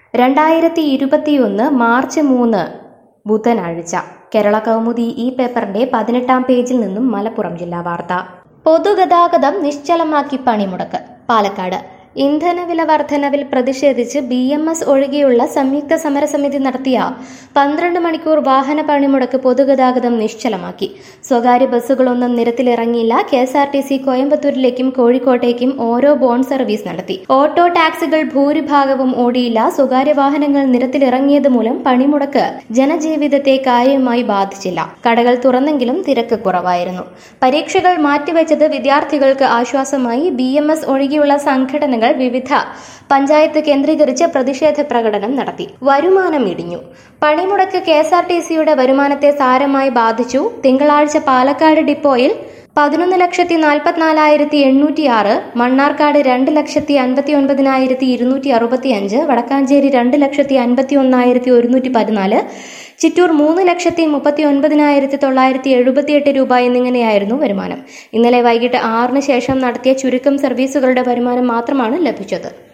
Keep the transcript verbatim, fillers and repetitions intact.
രണ്ടായിരത്തി ഇരുപത്തിയൊന്ന് മാർച്ച് മൂന്ന് ബുധനാഴ്ച കേരള കൗമുദി ഈ പേപ്പറിന്റെ പതിനെട്ടാം പേജിൽ നിന്നും മലപ്പുറം ജില്ലാ വാർത്ത. പൊതുഗതാഗതം നിശ്ചലമാക്കി പണിമുടക്ക്. പാലക്കാട് ഇന്ധനവില വർധനവിൽ പ്രതിഷേധിച്ച് ബി എം എസ് ഒഴികെയുള്ള സംയുക്ത സമരസമിതി നടത്തിയ പന്ത്രണ്ട് മണിക്കൂർ വാഹന പണിമുടക്ക് പൊതുഗതാഗതം നിശ്ചലമാക്കി. സ്വകാര്യ ബസ്സുകളൊന്നും നിരത്തിലിറങ്ങിയില്ല. K S R T C കോയമ്പത്തൂരിലേക്കും കോഴിക്കോട്ടേക്കും ഓരോ ബോൺ സർവീസ് നടത്തി. ഓട്ടോ ടാക്സികൾ ഭൂരിഭാഗവും ഓടിയില്ല. സ്വകാര്യ വാഹനങ്ങൾ നിരത്തിലിറങ്ങിയത് മൂലം പണിമുടക്ക് ജനജീവിതത്തെ കാര്യമായി ബാധിച്ചില്ല. കടകൾ തുറന്നെങ്കിലും തിരക്ക് കുറവായിരുന്നു. പരീക്ഷകൾ മാറ്റിവെച്ചത് വിദ്യാർത്ഥികൾക്ക് ആശ്വാസമായി. ബി എം എസ് ഒഴികെയുള്ള സംഘടനകൾ വിവിധ പഞ്ചായത്ത് കേന്ദ്രീകരിച്ച് പ്രതിഷേധ പ്രകടനം നടത്തി. വരുമാനം ഇടിഞ്ഞു. പണിമുടക്ക് കെ എസ് ആർ ടി സിയുടെ വരുമാനത്തെ സാരമായി ബാധിച്ചു. തിങ്കളാഴ്ച പാലക്കാട് ഡിപ്പോയിൽ പതിനൊന്ന് ലക്ഷത്തി നാൽപ്പത്തിനാലായിരത്തി എണ്ണൂറ്റി ആറ്, മണ്ണാർക്കാട് രണ്ട് ലക്ഷത്തി അൻപത്തി ഒൻപതിനായിരത്തി ഇരുന്നൂറ്റി അറുപത്തി അഞ്ച്, വടക്കാഞ്ചേരി രണ്ട് ലക്ഷത്തി അൻപത്തി ഒന്നായിരത്തി ഒരുന്നൂറ്റി പതിനാല്, ചിറ്റൂർ മൂന്ന് ലക്ഷത്തി മുപ്പത്തി ഒൻപതിനായിരത്തി തൊള്ളായിരത്തി എഴുപത്തിയെട്ട് രൂപ എന്നിങ്ങനെയായിരുന്നു വരുമാനം. ഇന്നലെ വൈകിട്ട് ആറിന് ശേഷം നടത്തിയ ചുരുക്കം സർവീസുകളുടെ വരുമാനം മാത്രമാണ് ലഭിച്ചത്.